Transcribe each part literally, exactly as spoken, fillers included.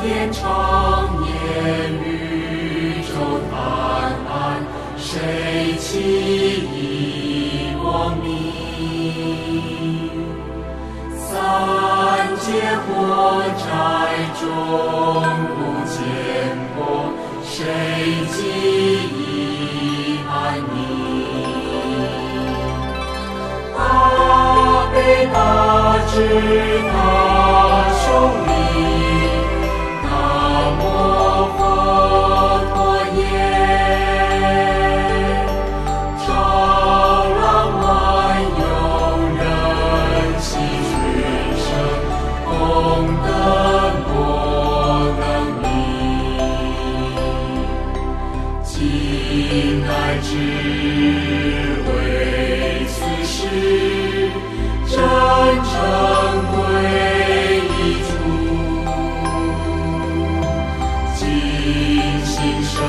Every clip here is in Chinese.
天长夜，宇宙坦安，谁起以光明？三界火灾中不见过，谁记忆安宁？大悲大智大雄力，南无佛陀耶！长朗万有，人喜群生，功德莫能名。今乃智慧此事，真正归一处，尽心受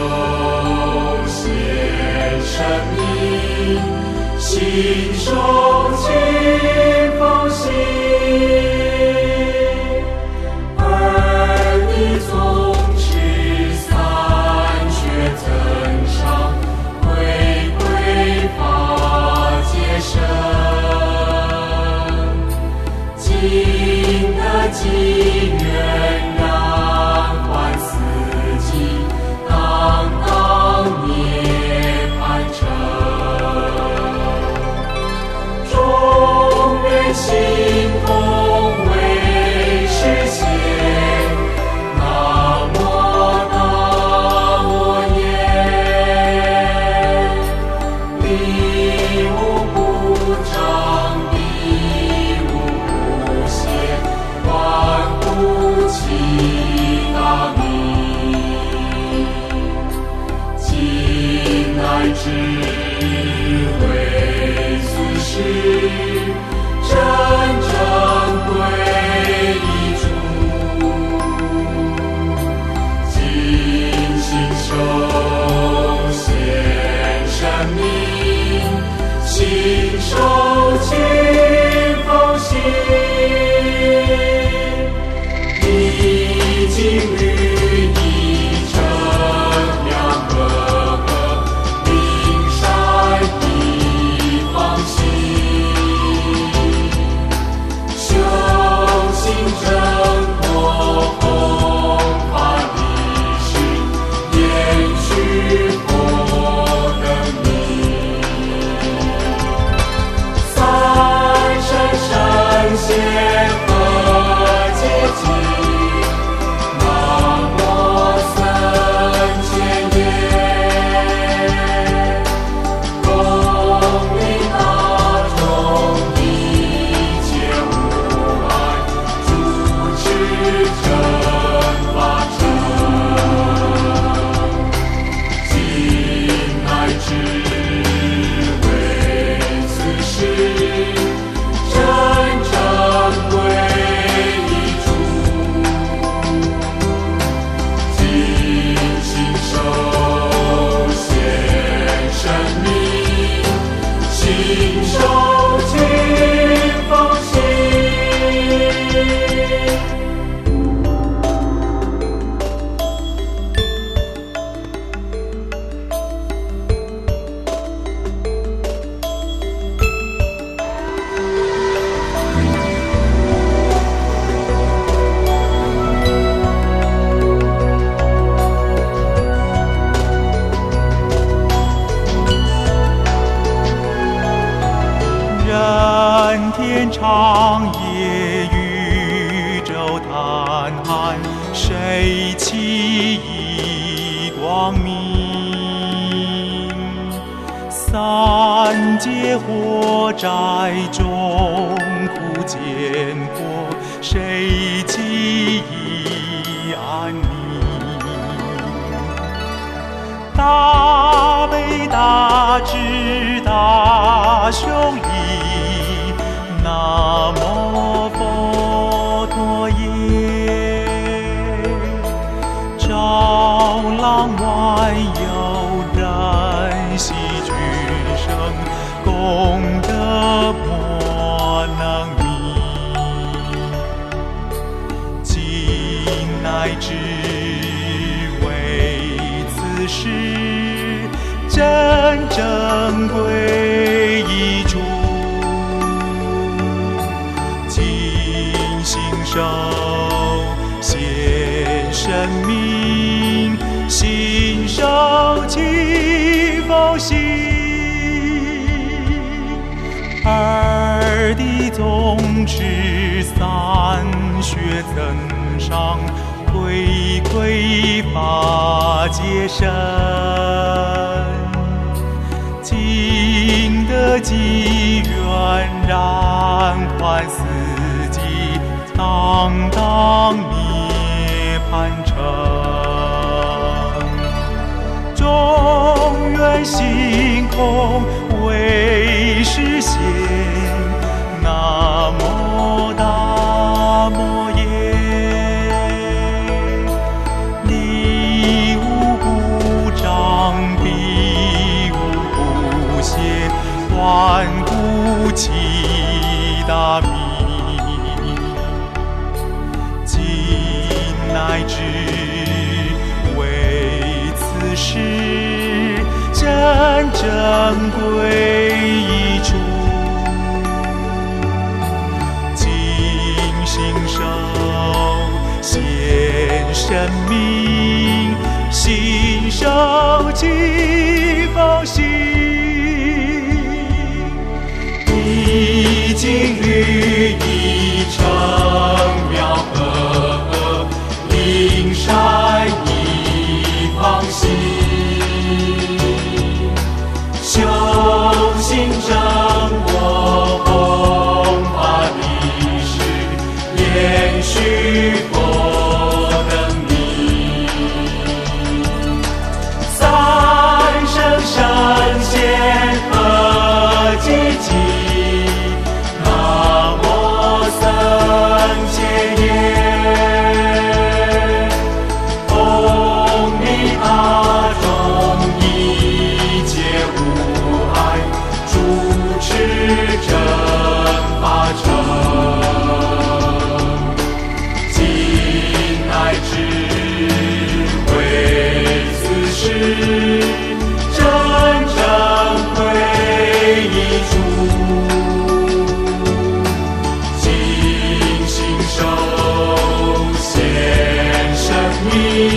显神明，信受清风行。二地宗持三学增上，回归法界生。今的机缘燃欢四季，当当涅槃成。众缘心同为实现，南无大我耶！理无不彰，理无不显，万物齐大明。今乃智慧此事，真正归一处，尽心受显神明，信受清风行。一境律一成，两个个灵山一方行。修行正果，弘法利世，延续佛的名。三生神仙合结集，南无僧伽耶！恭领大众一切无碍，主持正法成。今乃智慧此事，真正归一处，尽心受显神明，信受清风行。 人天长夜，宇宙坦安，谁起以光明？三界火灾中不见过，谁记忆安宁？大悲大智大雄义，南无佛陀耶！照朗万有，人喜群生，功德莫能名。今乃乃只为此事，真正归依主，尽心手献生命，信守其奉行。二弟宗旨散学增上，回馈法界身，今得机缘然还四季，当当涅槃成，众愿星空为实现。南无大摩耶，离无故障，彼无故邪，万故其大名，今乃只为此事，真正归依主，献生命，信守其奉行，已经予以成妙合，灵山一方行，修行正果，弘法利事，延续神仙和积极，南无僧伽耶，唵弥大众一切无碍，主持正法成，今乃只为此事，你